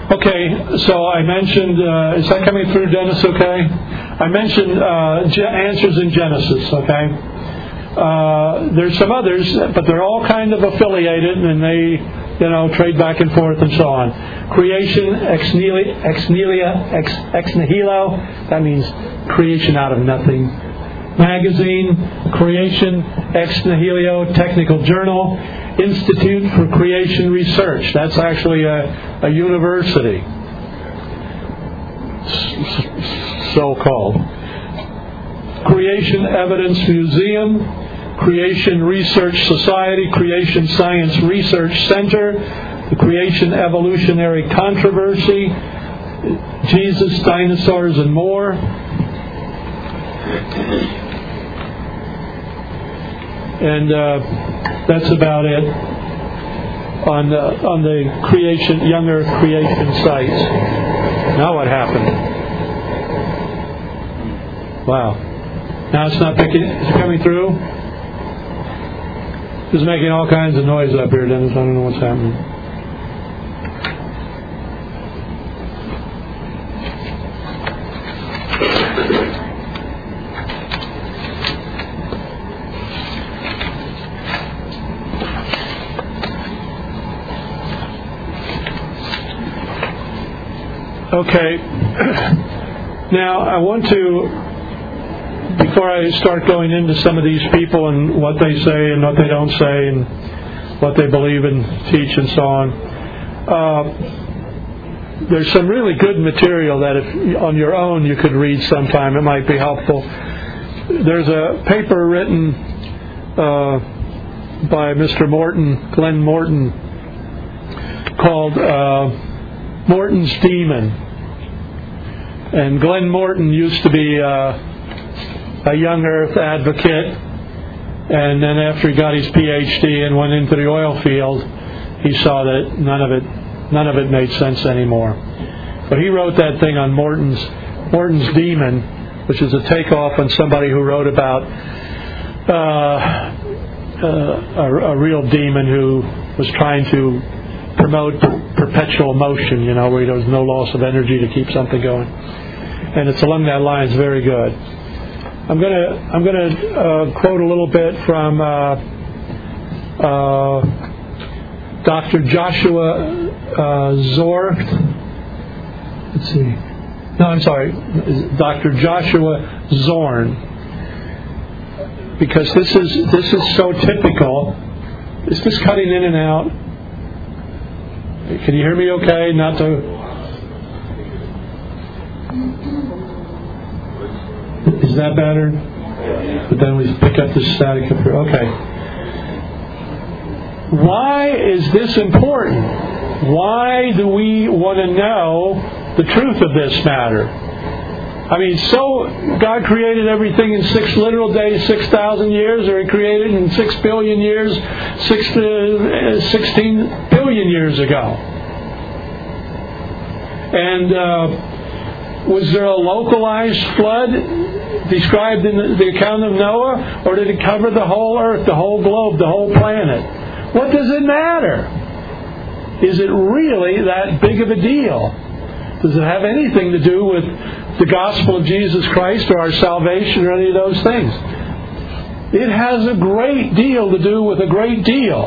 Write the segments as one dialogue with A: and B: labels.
A: Okay, so I mentioned, is that coming through, Dennis, okay? I mentioned answers in Genesis, okay? There's some others, but they're all kind of affiliated, and they, trade back and forth and so on. Creation, ex nihilo, that means creation out of nothing. Magazine, Creation, ex nihilo, Technical Journal, Institute for Creation Research. That's actually a university, so-called. Creation Evidence Museum, Creation Research Society, Creation Science Research Center, the Creation Evolutionary Controversy, Jesus, Dinosaurs, and More. And that's about it on the creation, younger creation sites. Now what happened? Wow. Now it's not picking. Is it coming through? It's making all kinds of noise up here, Dennis. I don't know what's happening. Okay. Now I want to, before I start going into some of these people and what they say and what they don't say and what they believe and teach and so on, there's some really good material that if on your own you could read sometime. It might be helpful. There's a paper written by Mr. Morton, Glenn Morton, called Morton's Demon. And Glenn Morton used to be a young earth advocate, and then after he got his PhD and went into the oil field, he saw that none of it made sense anymore. But he wrote that thing on Morton's Demon, which is a takeoff on somebody who wrote about a real demon who was trying to promote perpetual motion, where there was no loss of energy to keep something going. And it's along that line. It's very good. I'm going to quote a little bit from Dr. Joshua Zorn. Let's see. No, I'm sorry, Dr. Joshua Zorn. Because this is so typical. Is this cutting in and out? Can you hear me okay? Not to... Is that better? But then we pick up the static up here. Okay. Why is this important? Why do we want to know the truth of this matter? I mean, so God created everything in 6 literal days, 6,000 years, or He created in 6 billion years, 16 billion years ago. And was there a localized flood described in the account of Noah, or did it cover the whole earth, the whole globe, the whole planet? What does it matter? Is it really that big of a deal? Does it have anything to do with the gospel of Jesus Christ or our salvation or any of those things? It has a great deal to do with a great deal.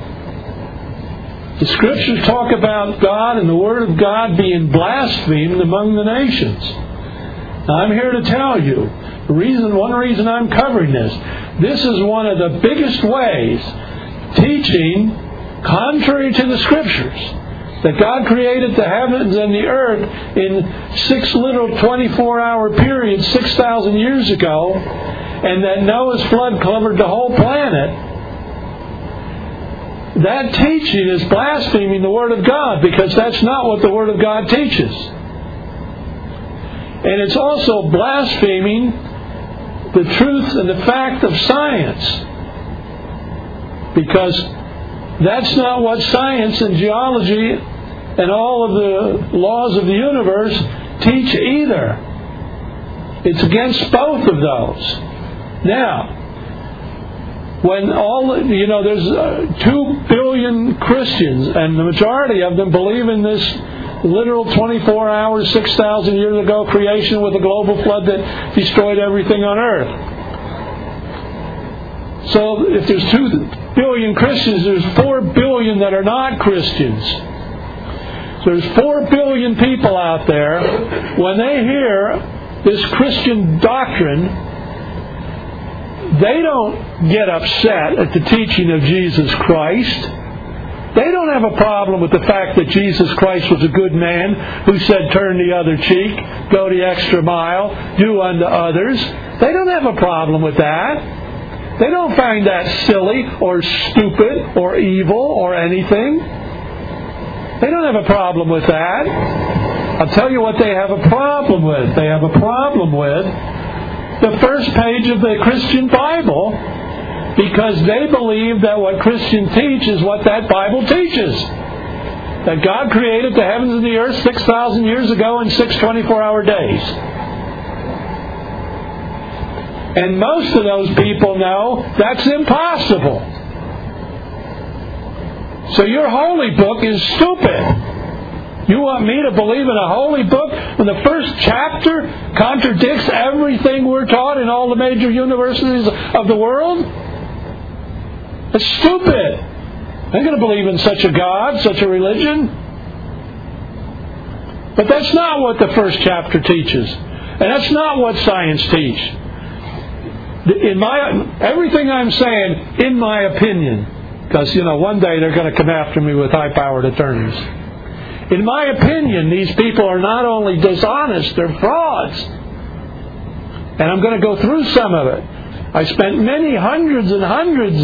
A: The Scriptures talk about God and the Word of God being blasphemed among the nations. Now, I'm here to tell you, one reason I'm covering this is one of the biggest ways teaching contrary to the Scriptures, that God created the heavens and the earth in 6 literal 24-hour periods 6,000 years ago, and that Noah's flood covered the whole planet. That teaching is blaspheming the Word of God, because that's not what the Word of God teaches. And it's also blaspheming the truth and the fact of science, because that's not what science and geology and all of the laws of the universe teach either. It's against both of those. Now, when there's 2 billion Christians, and the majority of them believe in this literal 24 hours, 6,000 years ago creation with a global flood that destroyed everything on earth. So if there's 2 billion Christians, there's 4 billion that are not Christians. So there's 4 billion people out there. When they hear this Christian doctrine, they don't get upset at the teaching of Jesus Christ. They don't have a problem with the fact that Jesus Christ was a good man who said, turn the other cheek, go the extra mile, do unto others. They don't have a problem with that. They don't find that silly or stupid or evil or anything. They don't have a problem with that. I'll tell you what they have a problem with. They have a problem with the first page of the Christian Bible, because they believe that what Christians teach is what that Bible teaches. That God created the heavens and the earth 6,000 years ago in 6 24-hour days. And most of those people know that's impossible. So your holy book is stupid. You want me to believe in a holy book when the first chapter contradicts everything we're taught in all the major universities of the world? It's stupid. I'm going to believe in such a God, such a religion. But that's not what the first chapter teaches. And that's not what science teaches. Everything I'm saying, in my opinion, because, one day they're going to come after me with high-powered attorneys. In my opinion, these people are not only dishonest, they're frauds. And I'm going to go through some of it. I spent many hundreds and hundreds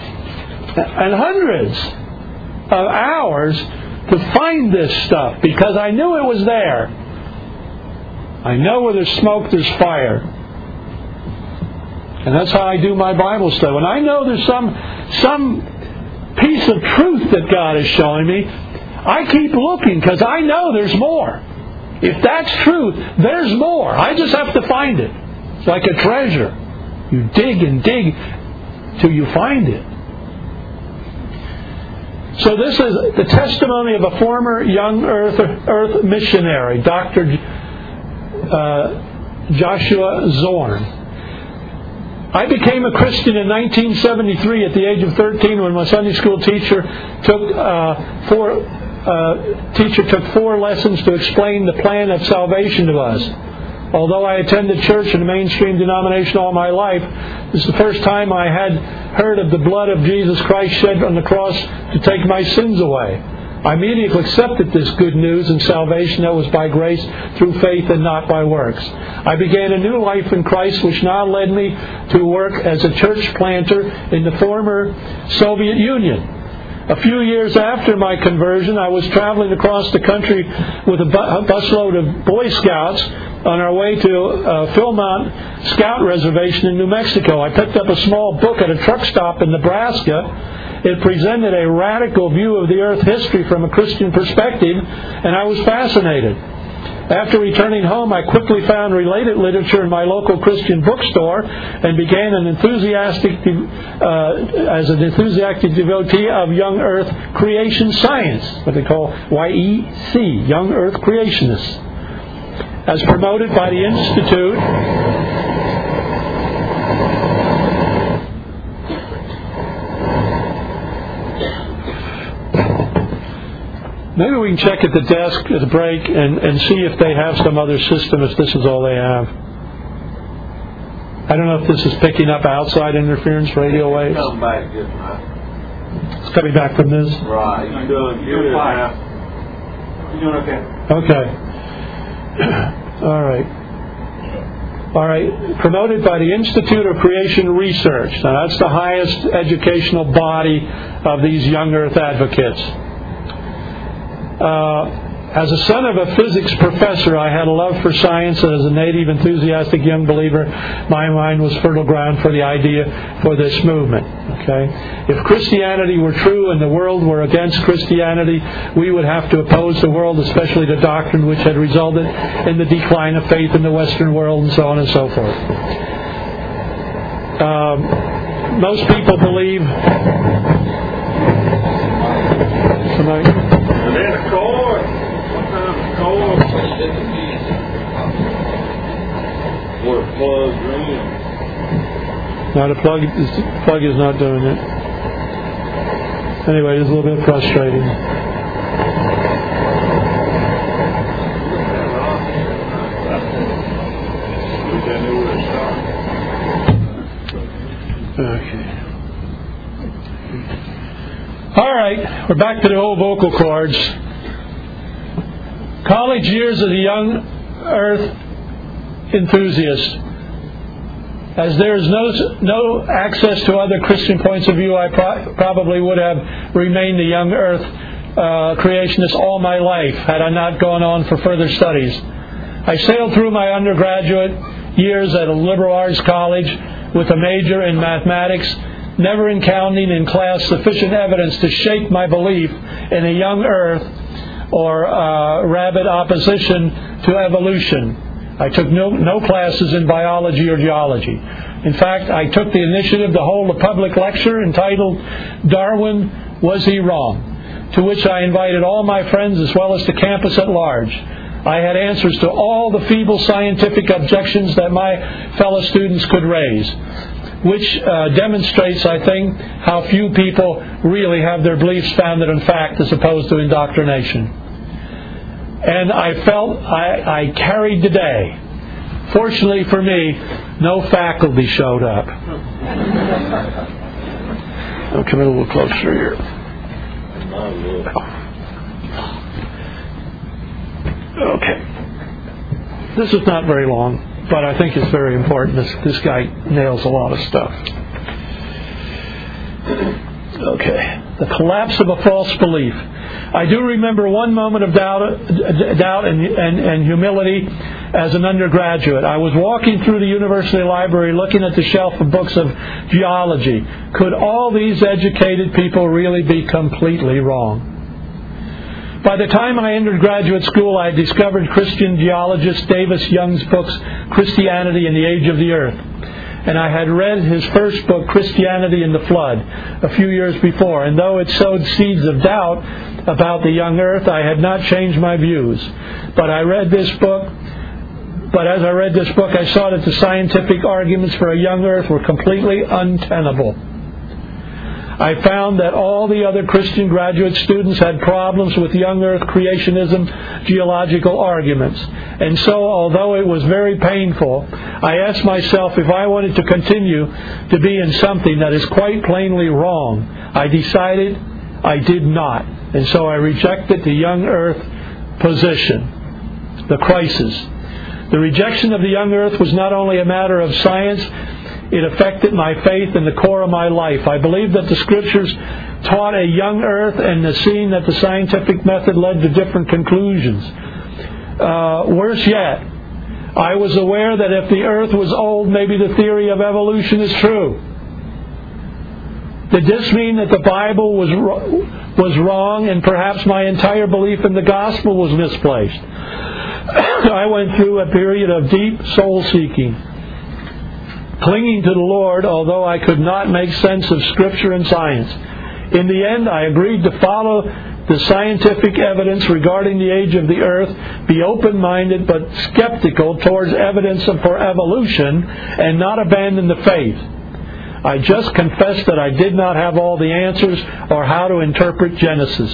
A: of hours to find this stuff because I knew it was there. I know where there's smoke, there's fire. And that's how I do my Bible study. When I know there's some piece of truth that God is showing me, I keep looking because I know there's more. If that's truth, there's more. I just have to find it. It's like a treasure. You dig and dig till you find it. So this is the testimony of a former young earth missionary, Dr. Joshua Zorn. I became a Christian in 1973 at the age of 13 when my Sunday school teacher took 4 lessons to explain the plan of salvation to us. Although I attended church in a mainstream denomination all my life, this is the first time I had heard of the blood of Jesus Christ shed on the cross to take my sins away. I immediately accepted this good news and salvation that was by grace through faith and not by works. I began a new life in Christ, which now led me to work as a church planter in the former Soviet Union. A few years after my conversion, I was traveling across the country with a busload of Boy Scouts on our way to Philmont Scout Reservation in New Mexico. I picked up a small book at a truck stop in Nebraska. It presented a radical view of the earth history from a Christian perspective, and I was fascinated. After returning home, I quickly found related literature in my local Christian bookstore and began an enthusiastic devotee of Young Earth Creation Science, what they call YEC, Young Earth Creationists. As promoted by the Institute, maybe we can check at the desk at the break and see if they have some other system, if this is all they have. I don't know if this is picking up outside interference, radio waves.
B: It's coming back good, right?
A: It's coming back from this?
B: Right. You're doing fine. You're doing okay.
A: Okay. All right. Promoted by the Institute of Creation Research. Now that's the highest educational body of these young earth advocates. As a son of a physics professor, I had a love for science, and as a native, enthusiastic young believer, my mind was fertile ground for the idea for this movement. Okay, if Christianity were true and the world were against Christianity, we would have to oppose the world, especially the doctrine which had resulted in the decline of faith in the Western world, and so on and so forth. Most people believe.
B: plugged in.
A: Now the plug is not doing it. Anyway, it's a little bit frustrating. Okay. All right, we're back to the old vocal cords. College years as a young earth enthusiast. As there is no access to other Christian points of view, I probably would have remained a young earth creationist all my life had I not gone on for further studies. I sailed through my undergraduate years at a liberal arts college with a major in mathematics, never encountering in class sufficient evidence to shake my belief in a young earth or rabid opposition to evolution. I took no classes in biology or geology. In fact, I took the initiative to hold a public lecture entitled "Darwin, Was He Wrong?" to which I invited all my friends as well as the campus at large. I had answers to all the feeble scientific objections that my fellow students could raise, which demonstrates, I think, how few people really have their beliefs founded on fact as opposed to indoctrination. And I felt I carried the day. Fortunately for me, no faculty showed up. I'll come in a little closer here. Okay. This is not very long, but I think it's very important. This guy nails a lot of stuff. Okay. The collapse of a false belief. I do remember one moment of doubt and humility as an undergraduate. I was walking through the university library looking at the shelf of books of geology. Could all these educated people really be completely wrong? By the time I entered graduate school, I discovered Christian geologist Davis Young's books, Christianity and the Age of the Earth. And I had read his first book, Christianity and the Flood, a few years before. And though it sowed seeds of doubt about the young earth, I had not changed my views. But as I read this book, I saw that the scientific arguments for a young earth were completely untenable. I found that all the other Christian graduate students had problems with young earth creationism geological arguments. And so, although it was very painful, I asked myself if I wanted to continue to be in something that is quite plainly wrong. I decided I did not. And so I rejected the young earth position, the crisis. The rejection of the young earth was not only a matter of science, it affected my faith and the core of my life. I believed that the Scriptures taught a young earth and seeing that the scientific method led to different conclusions. Worse yet, I was aware that if the earth was old, maybe the theory of evolution is true. Did this mean that the Bible was wrong and perhaps my entire belief in the gospel was misplaced? I went through a period of deep soul-seeking, clinging to the Lord, although I could not make sense of Scripture and science. In the end, I agreed to follow the scientific evidence regarding the age of the earth, be open-minded but skeptical towards evidence for evolution, and not abandon the faith. I just confessed that I did not have all the answers or how to interpret Genesis.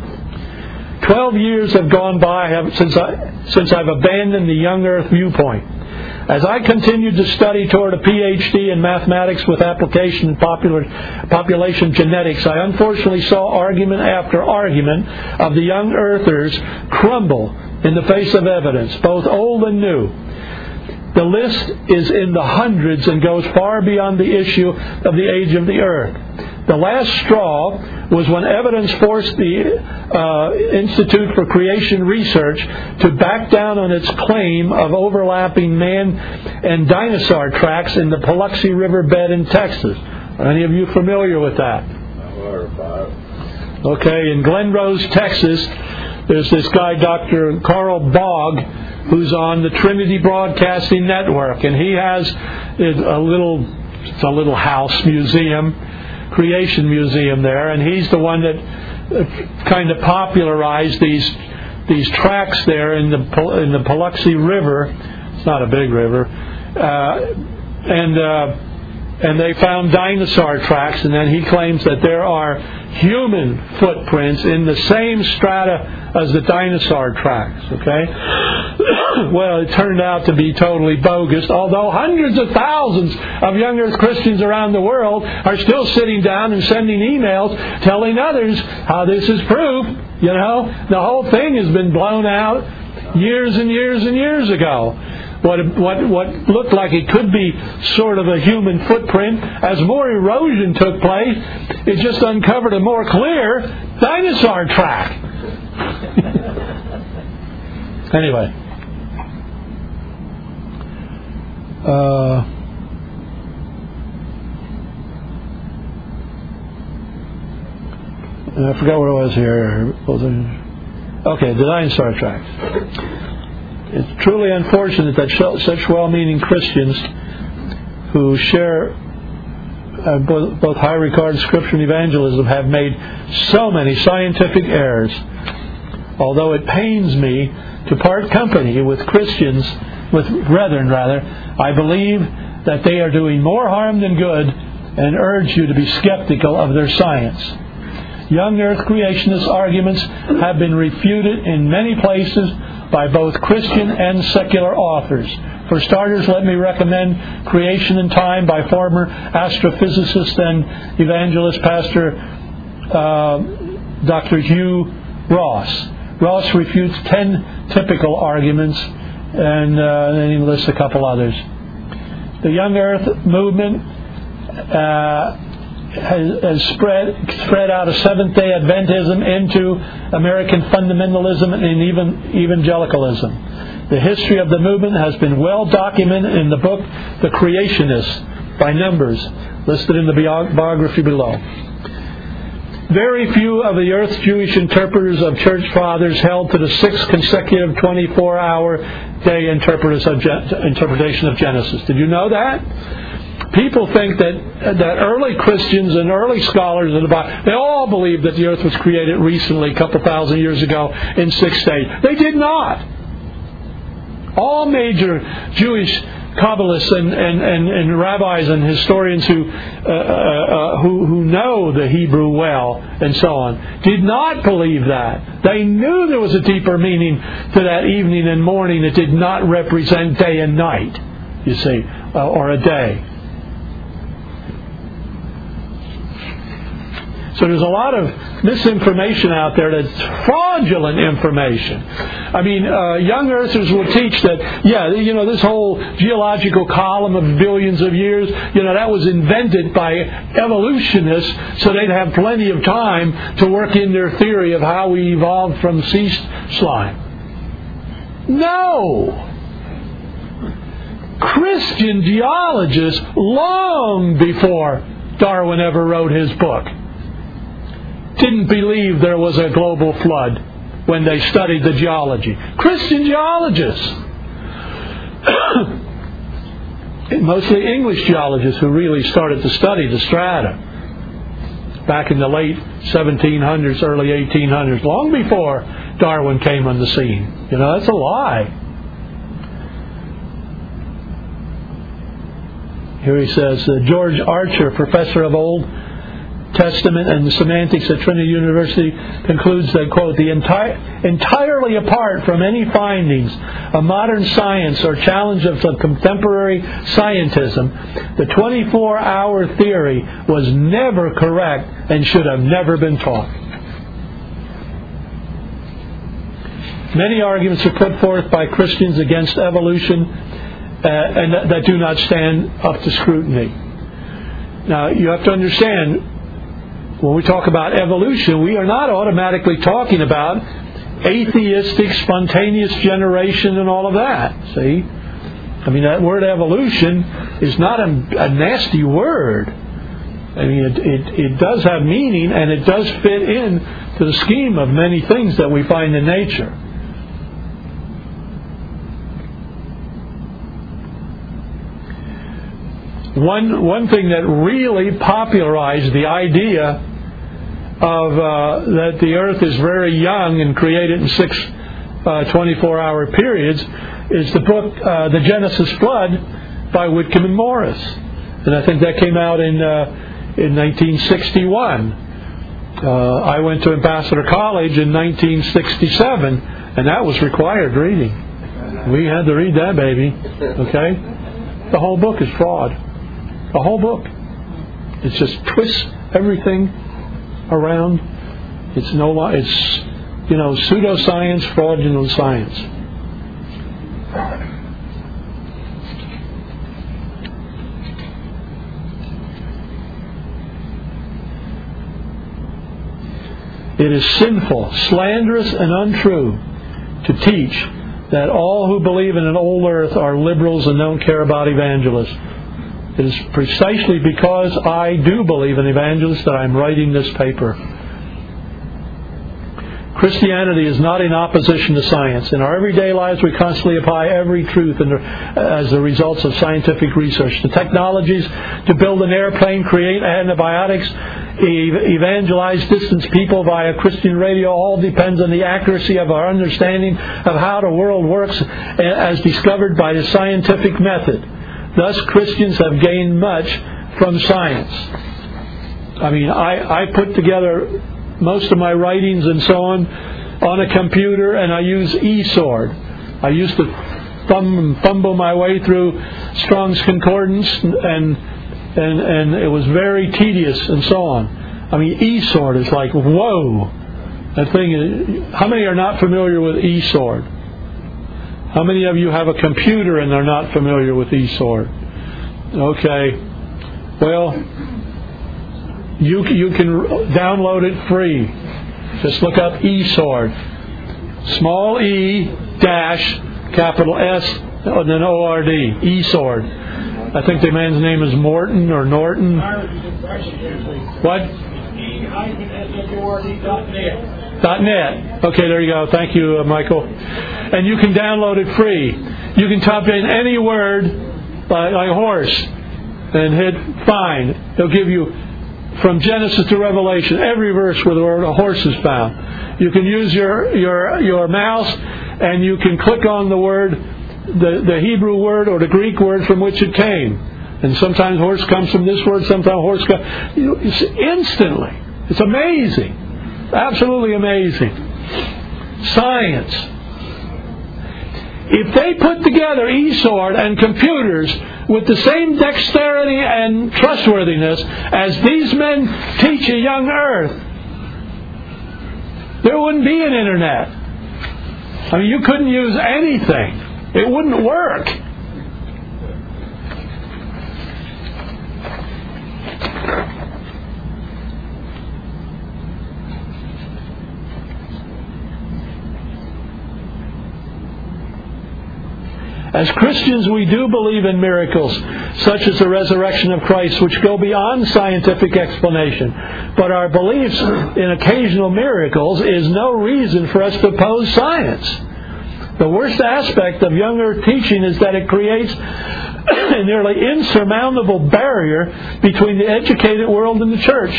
A: 12 years have gone by since I've abandoned the young earth viewpoint. As I continued to study toward a PhD in mathematics with application in population genetics, I unfortunately saw argument after argument of the young earthers crumble in the face of evidence, both old and new. The list is in the hundreds and goes far beyond the issue of the age of the earth. The last straw was when evidence forced the Institute for Creation Research to back down on its claim of overlapping man and dinosaur tracks in the Paluxy River bed in Texas. Are any of you familiar with that? Okay, in Glen Rose, Texas, there's this guy, Dr. Carl Bogg, who's on the Trinity Broadcasting Network, and he has a little house museum, creation museum there, and he's the one that kind of popularized these tracks there in the Paluxy River. It's not a big river, and they found dinosaur tracks, and then he claims that there are human footprints in the same strata as the dinosaur tracks, okay? Well, it turned out to be totally bogus, although hundreds of thousands of young earth Christians around the world are still sitting down and sending emails telling others how this is proof. You know, the whole thing has been blown out years and years and years ago. What looked like it could be sort of a human footprint, as more erosion took place, it just uncovered a more clear dinosaur track. Anyway. I forgot where I was here. Okay, the dinosaur tracks. It's truly unfortunate that such well-meaning Christians who share both high regard Scripture and evangelism have made so many scientific errors. Although it pains me to part company with Christians, with brethren rather, I believe that they are doing more harm than good, and urge you to be skeptical of their science. Young earth creationist arguments have been refuted in many places by both Christian and secular authors. For starters, let me recommend Creation in Time by former astrophysicist and evangelist pastor Dr. Hugh Ross. Ross refutes 10 typical arguments, and then he lists a couple others. The Young Earth movement has spread out of Seventh-day Adventism into American fundamentalism and even evangelicalism. The history of the movement has been well documented in the book The Creationists by Numbers, listed in the biography below. Very few of the Earth's Jewish interpreters of church fathers held to the 6 consecutive 24-hour day interpretation of Genesis. Did you know that? People think that early Christians and early scholars of the Bible, they all believed that the earth was created recently, a couple thousand years ago, in 6 days. They did not. All major Jewish Kabbalists and rabbis and historians who know the Hebrew well and so on did not believe that. They knew there was a deeper meaning to that evening and morning that did not represent day and night, you see, or a day. So there's a lot of misinformation out there that's fraudulent information. I mean, young earthers will teach that, this whole geological column of billions of years, that was invented by evolutionists so they'd have plenty of time to work in their theory of how we evolved from sea slime. No! Christian geologists, long before Darwin ever wrote his book, didn't believe there was a global flood when they studied the geology. Christian geologists, mostly English geologists who really started to study the strata back in the late 1700s, early 1800s, long before Darwin came on the scene. That's a lie. Here he says, George Archer, professor of Old Testament and Semantics at Trinity University, concludes that, quote, entirely apart from any findings of modern science or challenge of contemporary scientism, the 24-hour theory was never correct and should have never been taught. Many arguments are put forth by Christians against evolution and that do not stand up to scrutiny. Now, you have to understand, when we talk about evolution, we are not automatically talking about atheistic, spontaneous generation and all of that. See? I mean, that word evolution is not a nasty word. I mean, it does have meaning, and it does fit in to the scheme of many things that we find in nature. One thing that really popularized the idea of that the earth is very young and created in 6 24-hour periods is the book The Genesis Flood by Whitcomb and Morris. And I think that came out in 1961. I went to Ambassador College in 1967, and that was required reading. We had to read that baby. Okay? The whole book is fraud. The whole book. It just twists everything around. It's pseudoscience, fraudulent science. It is sinful, slanderous, and untrue to teach that all who believe in an old earth are liberals and don't care about evangelists. It is precisely because I do believe in evangelists that I'm writing this paper. Christianity is not in opposition to science. In our everyday lives, we constantly apply every truth as the results of scientific research. The technologies to build an airplane, create antibiotics, evangelize distant people via Christian radio, all depends on the accuracy of our understanding of how the world works as discovered by the scientific method. Thus, Christians have gained much from science. I mean, I put together most of my writings and so on a computer, and I use eSword. I used to fumble my way through Strong's Concordance, and it was very tedious and so on. I mean, eSword is like, whoa! That thing is, how many are not familiar with eSword? How many of you have a computer and are not familiar with eSword? Okay. Well, you can download it free. Just look up eSword. Small e dash capital S and then O-R-D. eSword. I think the man's name is Morton or Norton. What? .net. Okay, there you go. Thank you, Michael. And you can download it free. You can type in any word like horse and hit find. It'll give you from Genesis to Revelation every verse where the word a horse is found. You can use your mouse and you can click on the word, the Hebrew word or the Greek word from which it came. And sometimes horse comes from this word, sometimes horse comes instantly. It's amazing. Absolutely amazing. Science. If they put together eSword and computers with the same dexterity and trustworthiness as these men teach a young earth, there wouldn't be an internet. I mean, you couldn't use anything. It wouldn't work. As Christians, we do believe in miracles, such as the resurrection of Christ, which go beyond scientific explanation. But our beliefs in occasional miracles is no reason for us to oppose science. The worst aspect of young earth teaching is that it creates a nearly insurmountable barrier between the educated world and the church.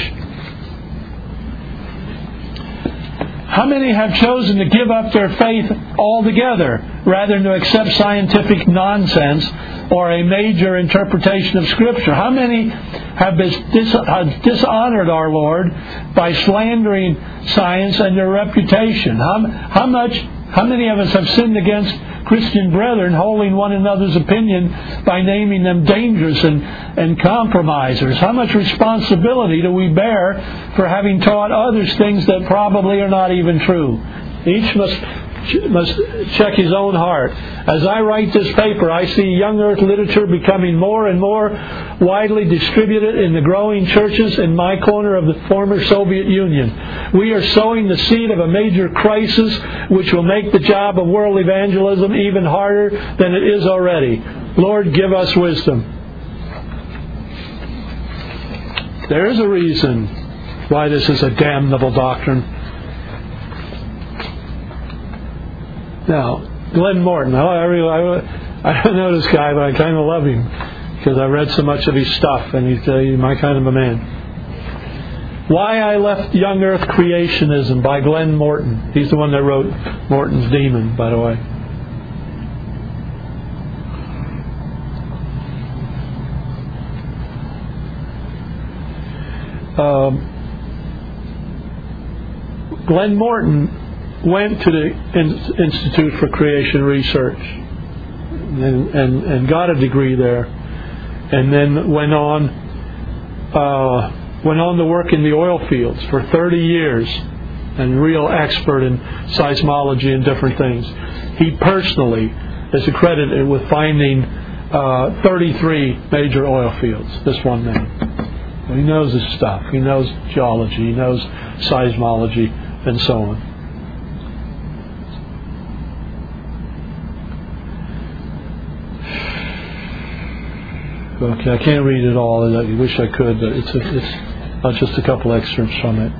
A: How many have chosen to give up their faith altogether rather than to accept scientific nonsense or a major interpretation of Scripture? How many have dishonored our Lord by slandering science and their reputation? How many of us have sinned against Christian brethren, holding one another's opinion by naming them dangerous and compromisers? How much responsibility do we bear for having taught others things that probably are not even true? Each must check his own heart. As I write this paper, I see young earth literature becoming more and more widely distributed in the growing churches in my corner of the former Soviet Union. We are sowing the seed of a major crisis which will make the job of world evangelism even harder than it is already. Lord, give us wisdom. There is a reason why this is a damnable doctrine. Now, Glenn Morton. I don't know this guy, but I kind of love him because I read so much of his stuff, and he's my kind of a man. Why I Left Young Earth Creationism by Glenn Morton. He's the one that wrote Morton's Demon, by the way. Glenn Morton went to the Institute for Creation Research and got a degree there, and then went on to work in the oil fields for 30 years, and real expert in seismology and different things. He personally is accredited with finding 33 major oil fields, this one man. Well, he knows his stuff. He knows geology. He knows seismology and so on. Okay, I can't read it all. I wish I could, but it's just a couple excerpts from it.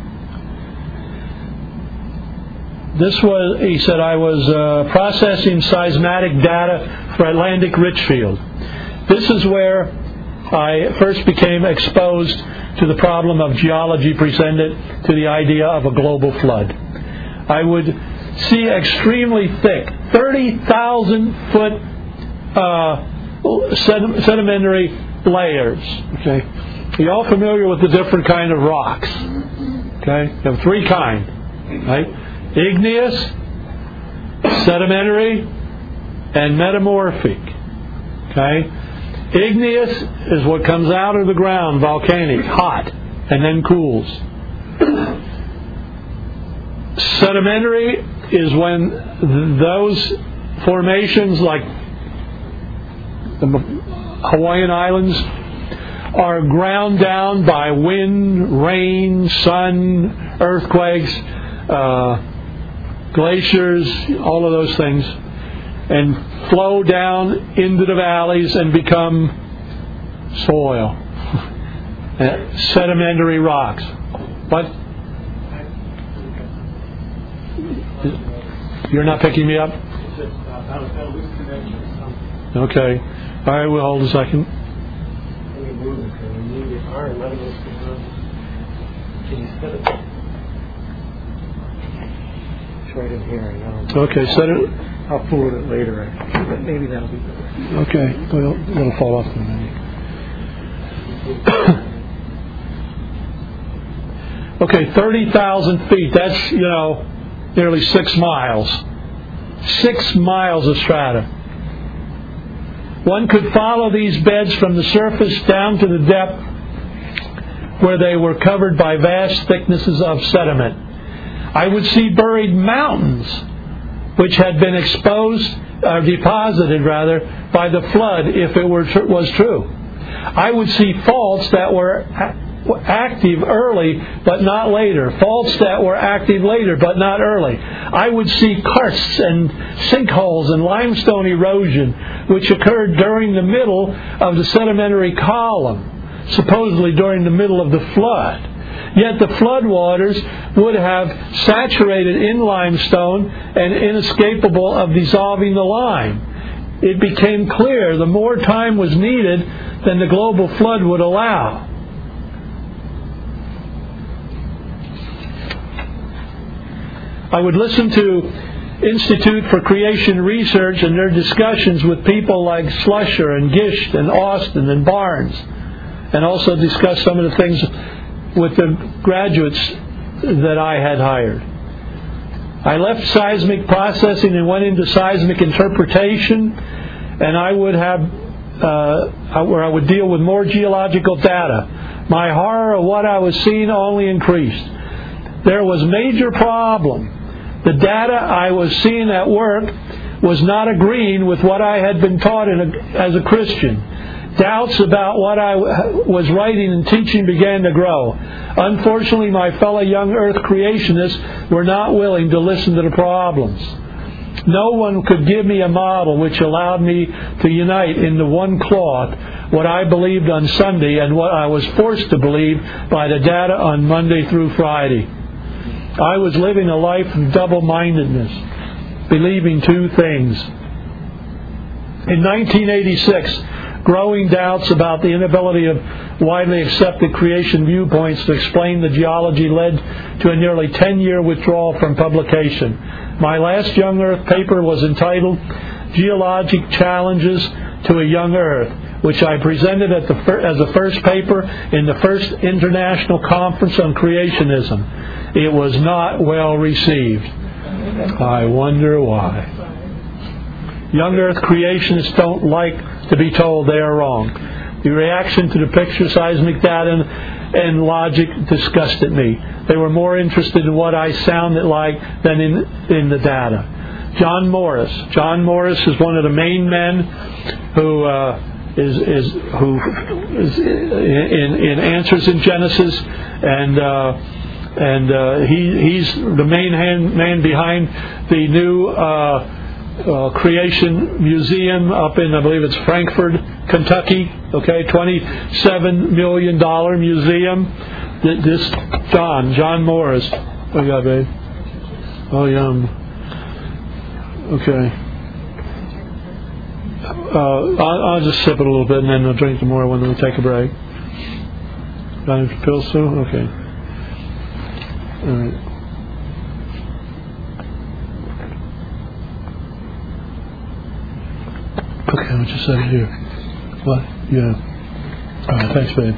A: This was, he said, I was processing seismic data for Atlantic Richfield. This is where I first became exposed to the problem of geology presented to the idea of a global flood. I would see extremely thick, 30,000-foot sedimentary layers. Okay, are you all familiar with the different kind of rocks? Okay, you have three kinds, right? Igneous, sedimentary, and metamorphic. Okay, igneous is what comes out of the ground, volcanic, hot, and then cools. Sedimentary is when those formations, like the Hawaiian Islands, are ground down by wind, rain, sun, earthquakes, glaciers, all of those things, and flow down into the valleys and become soil, sedimentary rocks. What? You're not picking me up? Okay. All right, we'll hold a second.
C: Right in here.
A: Okay, set it.
C: I'll forward it later. But maybe that'll be better.
A: Okay, well, it'll fall off in a minute. Okay, 30,000 feet. That's, nearly 6 miles. 6 miles of strata. One could follow these beds from the surface down to the depth where they were covered by vast thicknesses of sediment. I would see buried mountains which had been deposited by the flood, if it was true. I would see faults that were active early but not later, faults that were active later but not early. I would see karsts and sinkholes and limestone erosion which occurred during the middle of the sedimentary column, supposedly during the middle of the flood. Yet the floodwaters would have saturated in limestone and inescapable of dissolving the lime. It became clear the more time was needed than the global flood would allow. I would listen to Institute for Creation Research and their discussions with people like Slusher and Gisht and Austin and Barnes, and also discuss some of the things with the graduates that I had hired. I left seismic processing and went into seismic interpretation, and I would where I would deal with more geological data. My horror of what I was seeing only increased. There was a major problem. The data I was seeing at work was not agreeing with what I had been taught as a Christian. Doubts about what I was writing and teaching began to grow. Unfortunately, my fellow young earth creationists were not willing to listen to the problems. No one could give me a model which allowed me to unite into one cloth what I believed on Sunday and what I was forced to believe by the data on Monday through Friday. I was living a life of double-mindedness, believing two things. In 1986, growing doubts about the inability of widely accepted creation viewpoints to explain the geology led to a nearly 10-year withdrawal from publication. My last Young Earth paper was entitled Geologic Challenges to a Young Earth, which I presented as the first paper in the first International Conference on Creationism. It was not well received. I wonder why. Young Earth creationists don't like to be told they are wrong. The reaction to the picture, seismic data, and logic disgusted me. They were more interested in what I sounded like than in the data. John Morris. John Morris is one of the main men who is in Answers in Genesis, and he's the main man behind the new Creation Museum up in, I believe it's Frankfort, Kentucky. Okay, $27 million museum. This John Morris. What you got, babe? Oh, yum. Okay. I'll just sip it a little bit and then I'll drink some more when we take a break. Got any pills too? Okay. All right. Okay, what you said here? What? Yeah. All right, thanks, babe.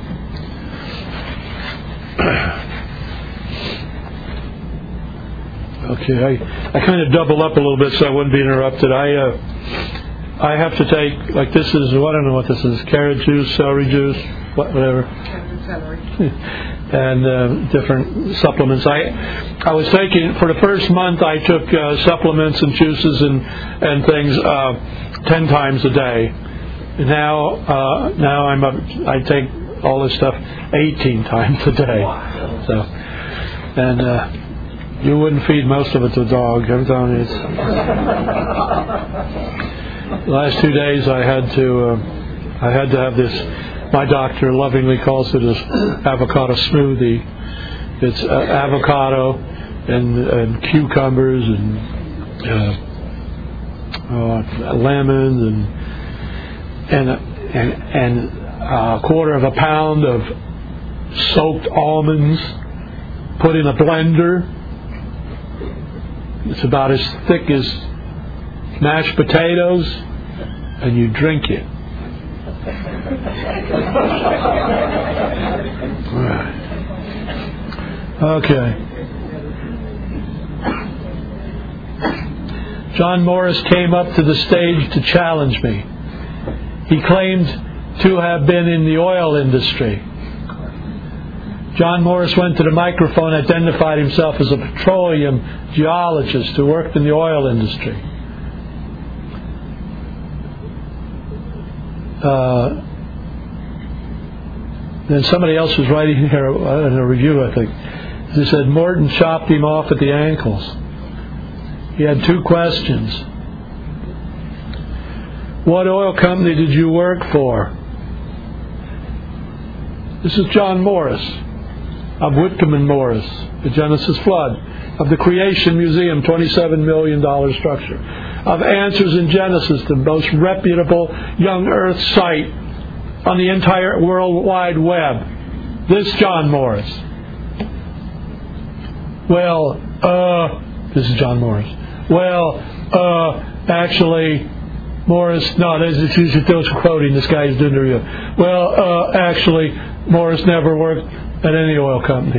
A: Okay, I kind of double up a little bit so I wouldn't be interrupted. I have to take, like this is, I don't know what this is, carrot juice, celery juice, whatever.
D: Celery.
A: And different supplements. I was taking, for the first month I took supplements and juices and things 10 times a day. Now I take all this stuff 18 times a day. So, and you wouldn't feed most of it to a dog. I'm telling you. The last 2 days I had to have this. My doctor lovingly calls it an avocado smoothie. It's avocado and cucumbers and lemons and a quarter of a pound of soaked almonds put in a blender. It's about as thick as mashed potatoes, and you drink it. Okay. John Morris came up to the stage to challenge me. He claimed to have been in the oil industry. John Morris went to the microphone and identified himself as a petroleum geologist who worked in the oil industry. Then somebody else was writing here in a review, I think. He said Morton chopped him off at the ankles. He had 2 questions. What oil company did you work for? This is John Morris of Whitcomb and Morris, the Genesis Flood, of the Creation Museum, $27 million structure, of Answers in Genesis, the most reputable young earth site on the entire World Wide Web. This John Morris. Well, this is John Morris. Well, actually, Morris, no, those quoting, this guy is doing the review. Well, actually, Morris never worked at any oil company.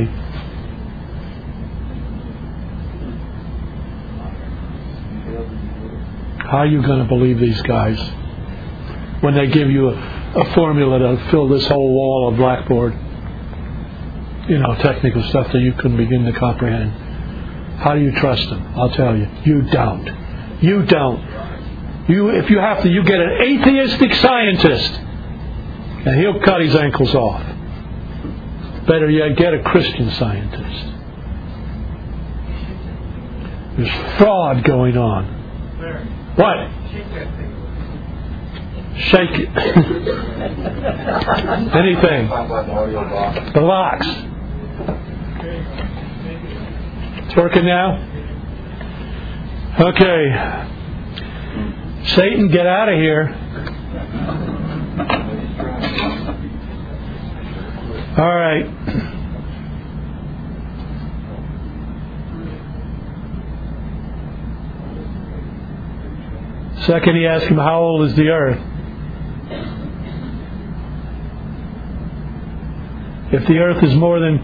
A: How are you going to believe these guys when they give you a formula to fill this whole wall of blackboard? You know, technical stuff that you couldn't begin to comprehend. How do you trust them? I'll tell you. You don't. You don't. If you have to, you get an atheistic scientist, and he'll cut his ankles off. Better yet, get a Christian scientist. There's fraud going on. What? Shake it. Anything. The box. It's working now? Okay. Satan, get out of here. All right. Second, he asked him, how old is the earth? If the Earth is more than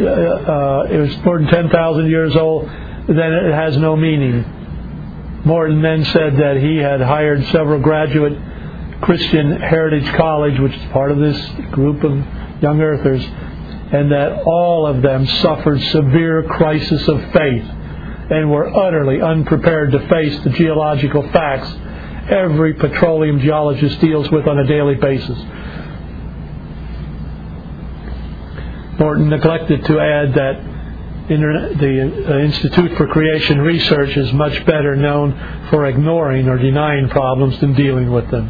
A: 10,000 years old, then it has no meaning. Morton then said that he had hired several graduate Christian Heritage College, which is part of this group of young earthers, and that all of them suffered severe crisis of faith and were utterly unprepared to face the geological facts every petroleum geologist deals with on a daily basis. Morton neglected to add that the Institute for Creation Research is much better known for ignoring or denying problems than dealing with them.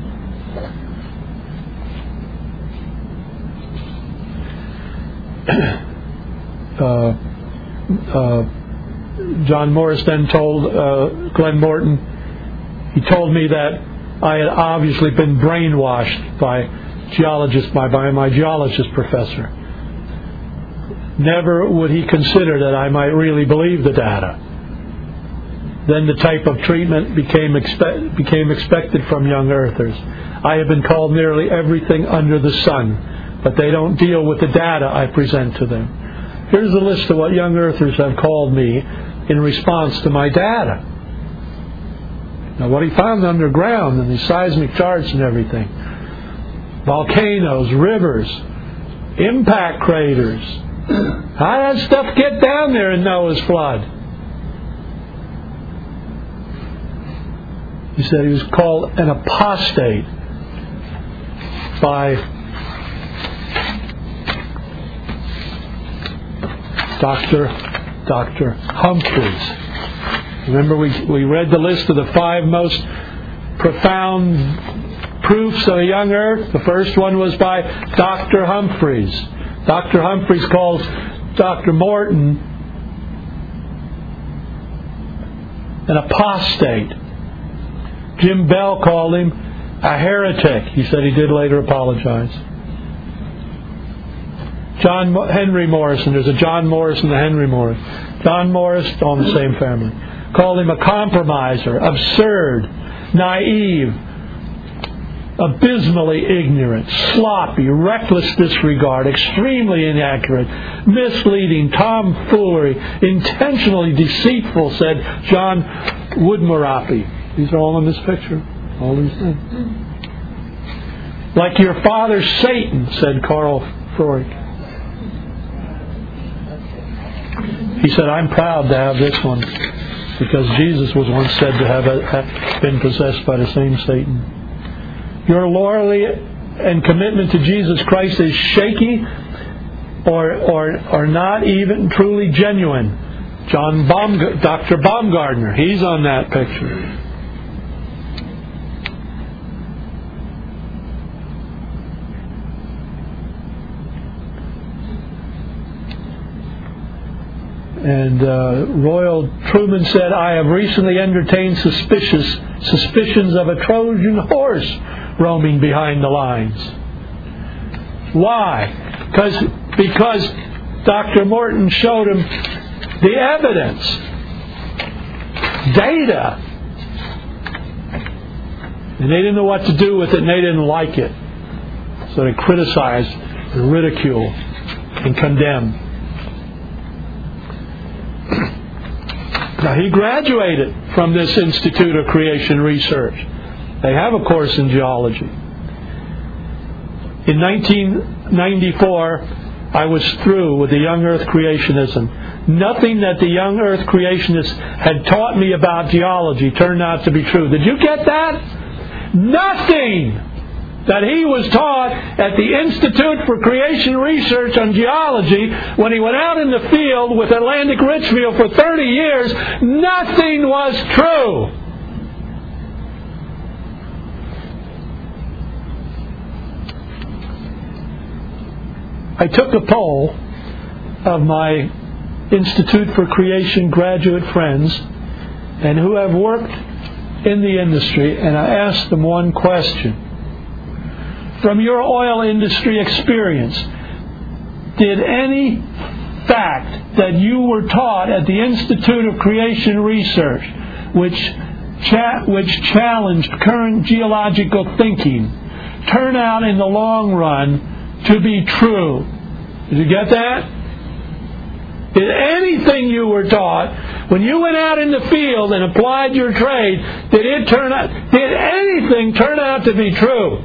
A: John Morris then told Glenn Morton, he told me that I had obviously been brainwashed by my geologist professor. Never would he consider that I might really believe the data. Then the type of treatment became expected from young earthers. I have been called nearly everything under the sun, but they don't deal with the data I present to them. Here's a list of what young earthers have called me in response to my data. Now, what he found underground and the seismic charts and everything, volcanoes, rivers, impact craters. How did that stuff get down there in Noah's flood? He said he was called an apostate by Dr. Humphreys. Remember, we read the list of the 5 most profound proofs of a young earth. The first one was by Dr. Humphreys. Dr. Humphreys calls Dr. Morton an apostate. Jim Bell called him a heretic. He said he did later apologize. Henry Morrison, there's a John Morris and a Henry Morris. John Morris, all in the same family, called him a compromiser, absurd, naive, abysmally ignorant, sloppy, reckless disregard, extremely inaccurate, misleading, tomfoolery, intentionally deceitful, said John Woodmarapi. These are all in this picture. All these things. Like your father Satan, said Karl Freud. He said, I'm proud to have this one, because Jesus was once said to have been possessed by the same Satan. Your loyalty and commitment to Jesus Christ is shaky or not even truly genuine. Dr. Baumgartner, he's on that picture. And Royal Truman said, I have recently entertained suspicions of a Trojan horse roaming behind the lines. Why? Because Dr. Morton showed him the evidence, data, and they didn't know what to do with it, and they didn't like it. So they criticized and ridiculed and condemned. Now, he graduated from this Institute of Creation Research. They have a course in geology. In 1994, I was through with the young earth creationism. Nothing that the young earth creationists had taught me about geology turned out to be true. Did you get that? Nothing that he was taught at the Institute for Creation Research on Geology when he went out in the field with Atlantic Richfield for 30 years, nothing was true. I took a poll of my Institute for Creation graduate friends and who have worked in the industry, and I asked them one question. From your oil industry experience, did any fact that you were taught at the Institute of Creation Research, which challenged current geological thinking, turn out in the long run to be true? Did you get that? Did anything you were taught, when you went out in the field and applied your trade, did anything turn out to be true?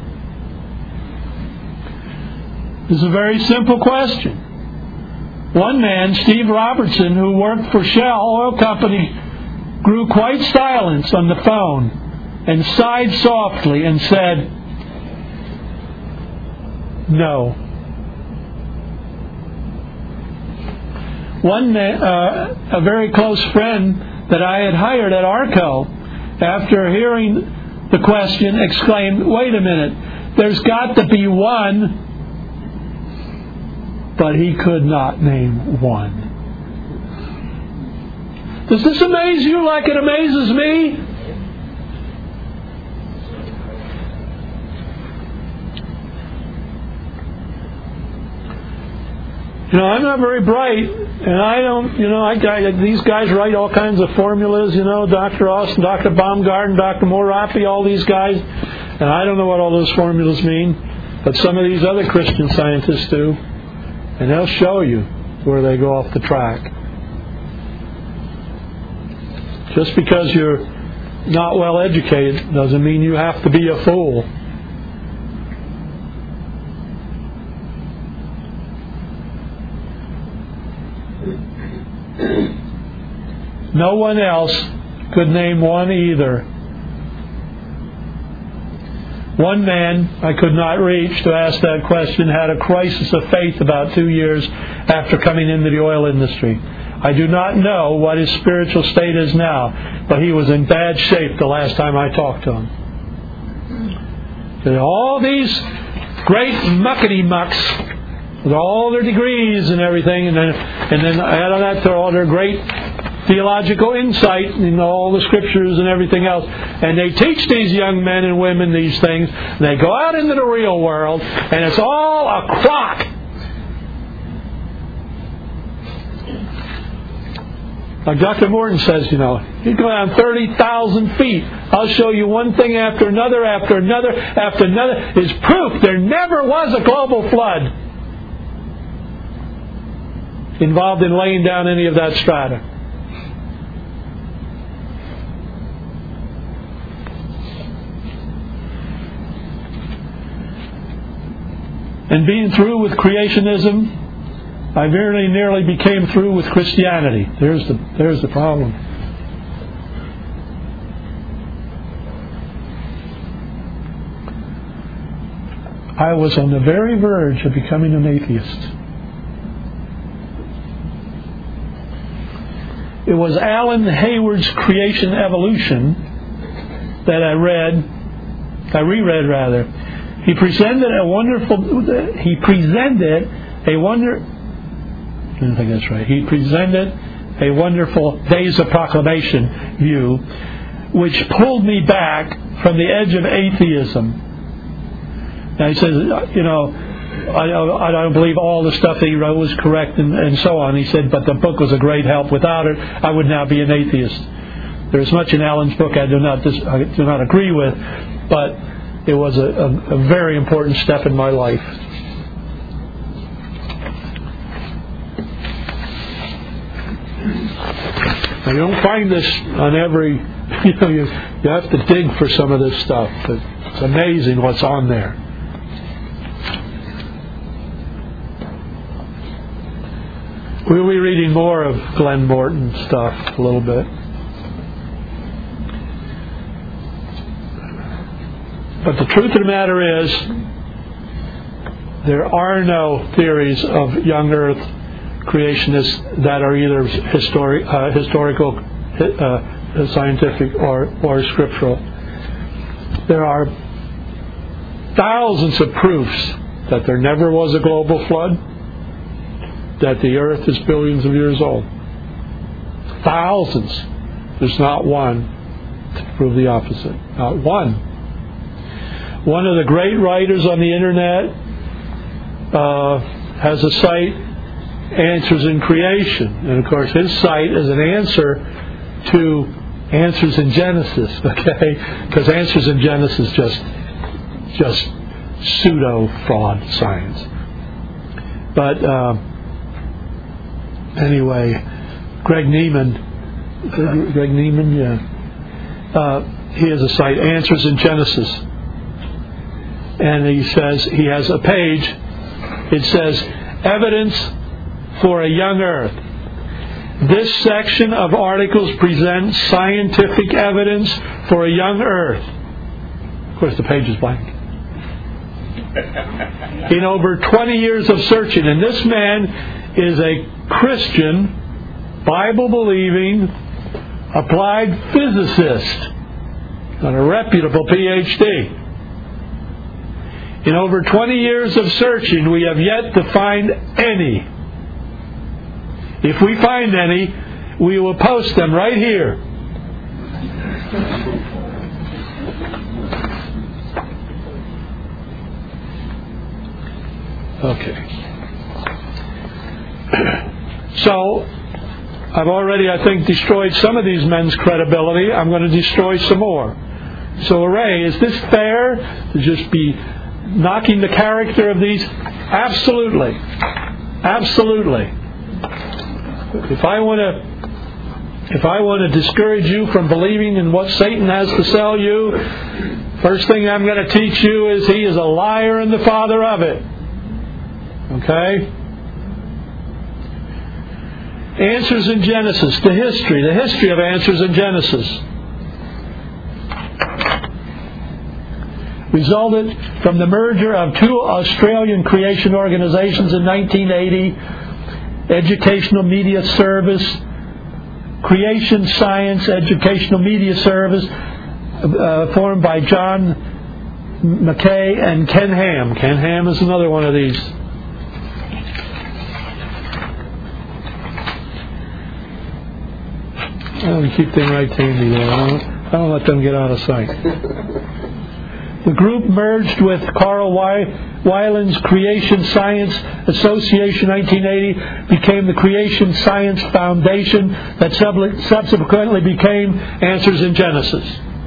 A: This is a very simple question. One man, Steve Robertson, who worked for Shell Oil Company, grew quite silent on the phone and sighed softly and said, "No." One man, a very close friend that I had hired at Arco, after hearing the question, exclaimed, "Wait a minute, there's got to be one." But he could not name one. Does this amaze you like it amazes me? I'm not very bright, and I don't, these guys write all kinds of formulas, Dr. Austin, Dr. Baumgarten, Dr. Morapi, all these guys, and I don't know what all those formulas mean, but some of these other Christian scientists do, and they'll show you where they go off the track. Just because you're not well educated doesn't mean you have to be a fool. No one else could name one either. One man I could not reach to ask that question had a crisis of faith about 2 years after coming into the oil industry. I do not know what his spiritual state is now, but he was in bad shape the last time I talked to him. And all these great muckety-mucks with all their degrees and everything, and then add on that to all their great theological insight in all the scriptures and everything else, and they teach these young men and women these things, and they go out into the real world, and it's all a crock. Like Dr. Morton says, you go down 30,000 feet. I'll show you one thing after another, after another, after another. Is proof there never was a global flood involved in laying down any of that strata. And being through with creationism, I very nearly became through with Christianity. There's the problem. I was on the very verge of becoming an atheist. It was Alan Hayward's Creation Evolution that I reread. He presented I don't think that's right. He presented a wonderful Days of Proclamation view, which pulled me back from the edge of atheism. Now he says, I don't believe all the stuff that he wrote was correct and so on. He said, but the book was a great help. Without it, I would now be an atheist. There's much in Alan's book I do not agree with, but it was a very important step in my life. Now, you don't find this on every, you have to dig for some of this stuff. But it's amazing what's on there. We'll be reading more of Glenn Morton stuff a little bit. But the truth of the matter is, there are no theories of young Earth creationists that are either historical, scientific, or scriptural. There are thousands of proofs that there never was a global flood, that the Earth is billions of years old. Thousands. There's not one to prove the opposite. Not one. One of the great writers on the Internet has a site, Answers in Creation. And of course his site is an answer to Answers in Genesis, okay? Because Answers in Genesis is just pseudo-fraud science. But anyway, Greg Nieman, he has a site, Answers in Genesis. And he says, he has a page, it says, Evidence for a Young Earth. This section of articles presents scientific evidence for a young Earth. Of course, the page is blank. In over 20 years of searching, and this man is a Christian, Bible-believing, applied physicist, on a reputable PhD. In over 20 years of searching, we have yet to find any. If we find any, we will post them right here. Okay. So, I've already, I think, destroyed some of these men's credibility. I'm going to destroy some more. So, Ray, is this fair to just be knocking the character of these? Absolutely. Absolutely. If I want to discourage you from believing in what Satan has to sell you, first thing I'm going to teach you is he is a liar and the father of it. Okay? Answers in Genesis, the history of Answers in Genesis. Resulted from the merger of two Australian creation organizations in 1980, Educational Media Service, Creation Science Educational Media Service, formed by John McKay and Ken Ham. Ken Ham is another one of these. Oh, you keep them right handy there. I don't let them get out of sight. The group merged with Carl Weiland's Creation Science Association 1980, became the Creation Science Foundation that subsequently became Answers in Genesis.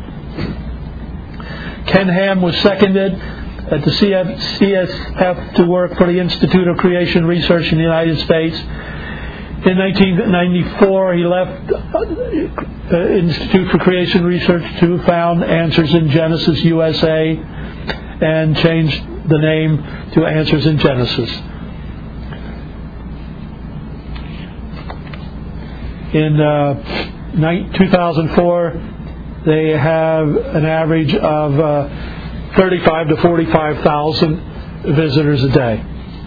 A: Ken Ham was seconded at the CSF to work for the Institute of Creation Research in the United States. In 1994, he left the Institute for Creation Research to found Answers in Genesis USA and changed the name to Answers in Genesis. In 2004, they have an average of 35 to 45,000 visitors a day.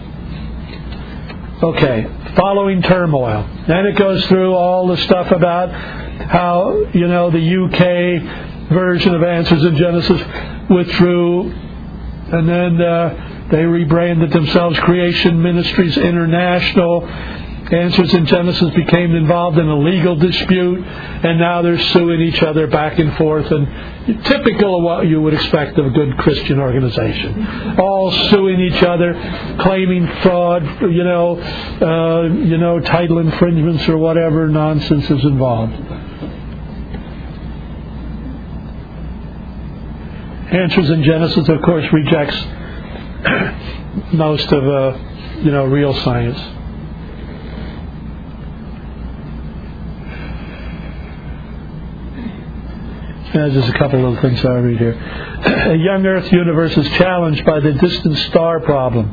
A: Okay, following turmoil. Then it goes through all the stuff about how, the UK version of Answers in Genesis withdrew, and then they rebranded themselves Creation Ministries International. Answers in Genesis became involved in a legal dispute, and now they're suing each other back and forth, and typical of what you would expect of a good Christian organization. All suing each other, claiming fraud, title infringements or whatever nonsense is involved. Answers in Genesis, of course, rejects most of real science. Just a couple of things I read here. A young Earth universe is challenged by the distant starlight problem,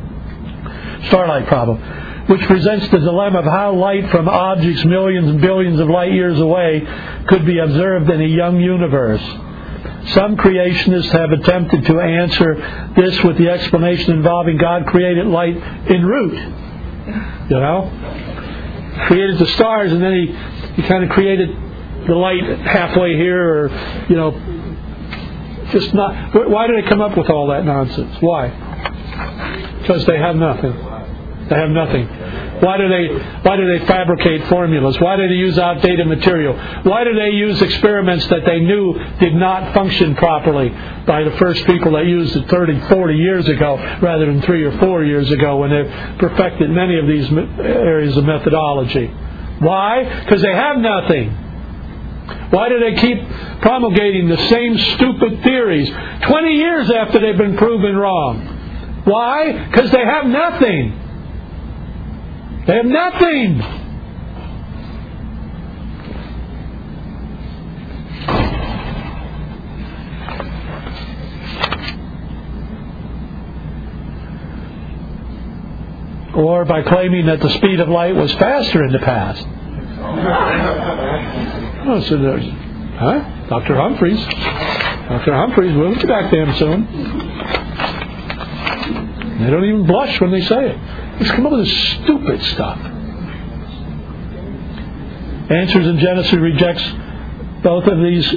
A: which presents the dilemma of how light from objects millions and billions of light years away could be observed in a young universe. Some creationists have attempted to answer this with the explanation involving God created light en route. Created the stars, and then he kind of created the light halfway here, or just not. Why do they come up with all that nonsense? Why? Because they have nothing. They have nothing. Why do they fabricate formulas? Why do they use outdated material? Why do they use experiments that they knew did not function properly by the first people that used it 30, 40 years ago rather than 3 or 4 years ago, when they've perfected many of these areas of methodology? Why? Because they have nothing. Why do they keep promulgating the same stupid theories 20 years after they've been proven wrong? Why? Because they have nothing. They have nothing. Or by claiming that the speed of light was faster in the past. Oh, so there's, Dr. Humphreys. Dr. Humphreys, we'll get back to him soon. They don't even blush when they say it. Let's come up with this stupid stuff. Answers in Genesis rejects both of these.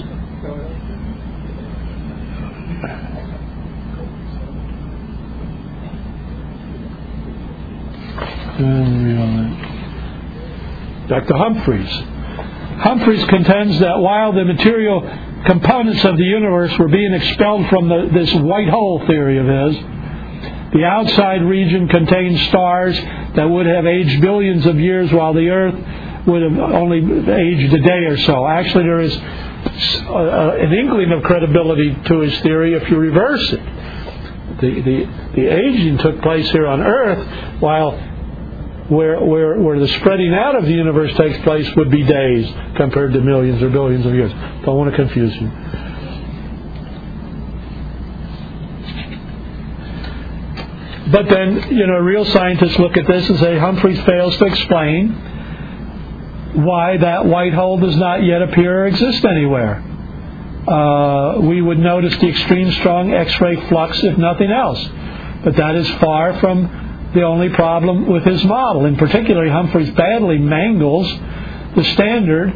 A: Dr. Humphreys contends that while the material components of the universe were being expelled from this white hole theory of his, the outside region contained stars that would have aged billions of years while the Earth would have only aged a day or so. Actually, there is an inkling of credibility to his theory if you reverse it. The aging took place here on Earth, while where the spreading out of the universe takes place would be days compared to millions or billions of years. Don't want to confuse you. But then, real scientists look at this and say Humphreys fails to explain why that white hole does not yet appear or exist anywhere. We would notice the extreme strong X-ray flux if nothing else. But that is far from the only problem with his model. In particular, Humphreys badly mangles the standard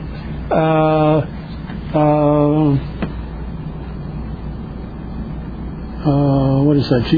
A: what is that?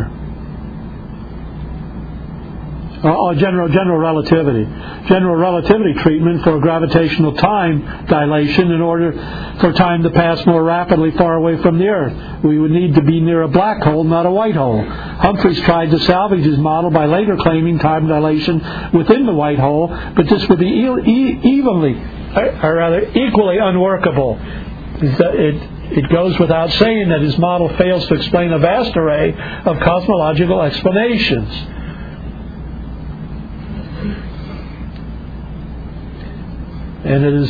A: General relativity. General relativity treatment for gravitational time dilation in order for time to pass more rapidly far away from the Earth. We would need to be near a black hole, not a white hole. Humphreys tried to salvage his model by later claiming time dilation within the white hole, but this would be equally unworkable. It goes without saying that his model fails to explain a vast array of cosmological explanations. And it is,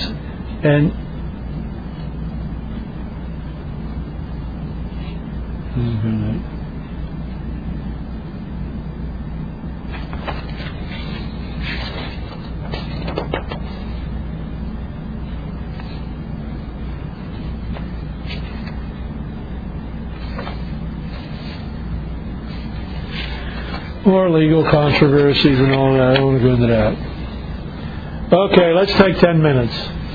A: more legal controversies and all that. I don't want to go into that. Okay, let's take 10 minutes.